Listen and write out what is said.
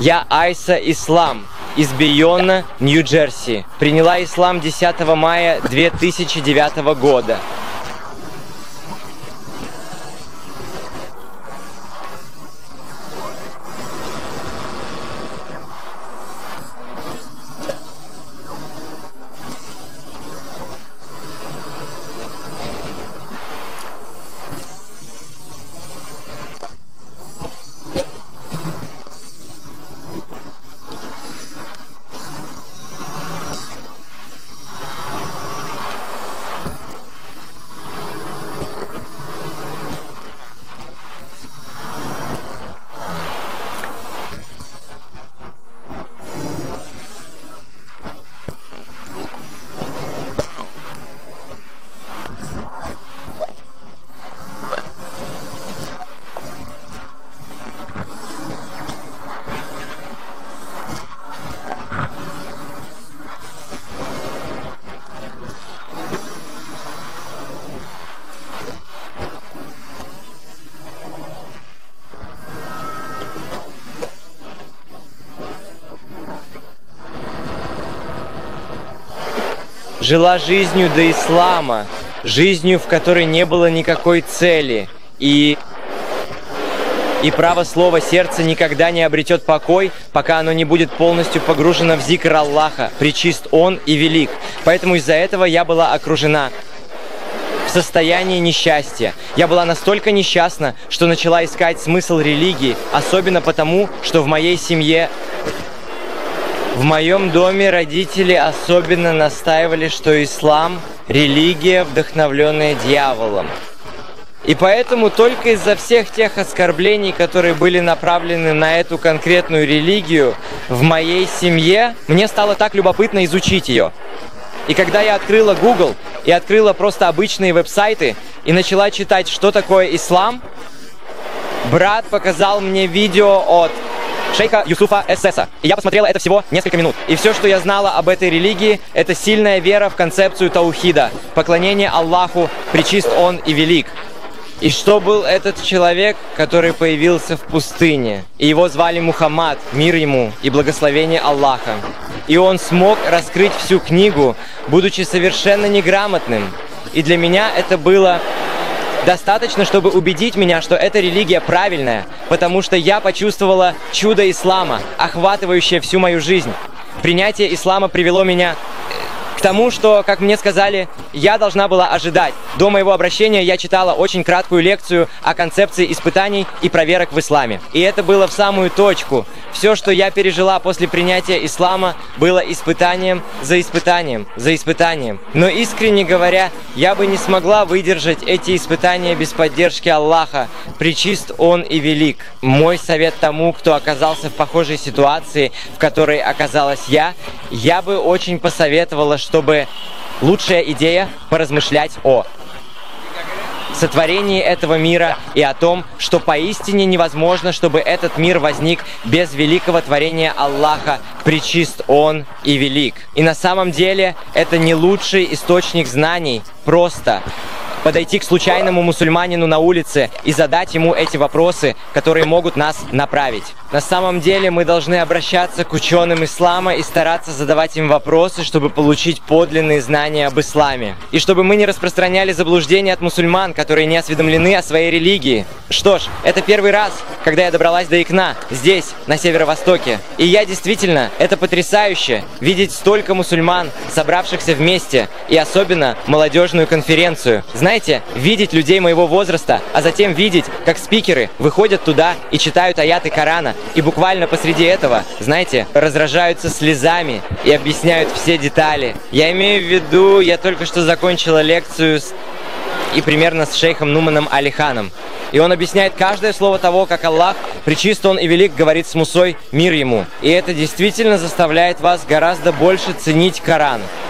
Я Айса Ислам из Байонна, Нью-Джерси. Приняла ислам 10 мая 2009 года. Жила жизнью до ислама, жизнью, в которой не было никакой цели, и право слова сердца никогда не обретет покой, пока оно не будет полностью погружено в зикр Аллаха, пречист Он и велик. Поэтому из-за этого я была окружена в состоянии несчастья. Я была настолько несчастна, что начала искать смысл религии, особенно потому, что в моей семье, в моем доме родители особенно настаивали, что ислам – религия, вдохновленная дьяволом. И поэтому только из-за всех тех оскорблений, которые были направлены на эту конкретную религию, в моей семье мне стало так любопытно изучить ее. И когда я открыла Google и открыла просто обычные веб-сайты и начала читать, что такое ислам, брат показал мне видео от шейха Юсуфа Эссеса. И я посмотрела это всего несколько минут. И все, что я знала об этой религии, это сильная вера в концепцию таухида, поклонение Аллаху, пречист Он и велик. И что был этот человек, который появился в пустыне? И его звали Мухаммад, мир ему и благословение Аллаха. И он смог раскрыть всю книгу, будучи совершенно неграмотным. И для меня это было достаточно, чтобы убедить меня, что эта религия правильная, потому что я почувствовала чудо ислама, охватывающее всю мою жизнь. Принятие ислама привело меня к тому, что, как мне сказали, я должна была ожидать. До моего обращения я читала очень краткую лекцию о концепции испытаний и проверок в исламе. И это было в самую точку. Все, что я пережила после принятия ислама, было испытанием за испытанием, за испытанием. Но искренне говоря, я бы не смогла выдержать эти испытания без поддержки Аллаха, пречист Он и велик. Мой совет тому, кто оказался в похожей ситуации, в которой оказалась я бы очень посоветовала, чтобы лучшая идея поразмышлять о сотворении этого мира и о том, что поистине невозможно, чтобы этот мир возник без великого творения Аллаха, пречист Он и велик. И на самом деле это не лучший источник знаний, просто подойти к случайному мусульманину на улице и задать ему эти вопросы, которые могут нас направить. На самом деле мы должны обращаться к ученым ислама и стараться задавать им вопросы, чтобы получить подлинные знания об исламе. И чтобы мы не распространяли заблуждения от мусульман, которые не осведомлены о своей религии. Что ж, это первый раз, когда я добралась до Икна, здесь, на северо-востоке. И действительно, это потрясающе, видеть столько мусульман, собравшихся вместе, и особенно молодежную конференцию. Знаете, видеть людей моего возраста, а затем видеть, как спикеры выходят туда и читают аяты Корана, и буквально посреди этого, знаете, разражаются слезами и объясняют все детали. Я имею в виду, я только что закончила лекцию и примерно с шейхом Нуманом Алиханом. И он объясняет каждое слово того, как Аллах, пречист Он и велик, говорит с Мусой, мир ему. И это действительно заставляет вас гораздо больше ценить Коран.